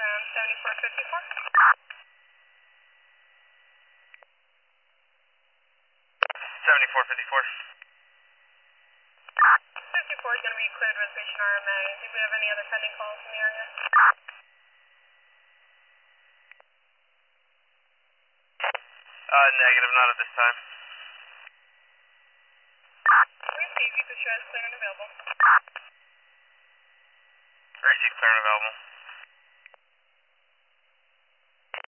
ground 7454. 7454. 54 is going to be cleared reservation RMA. Do we have any other pending calls in the area? Negative, not at this time. Receive, you could show us clear and available. Receive, clear and available.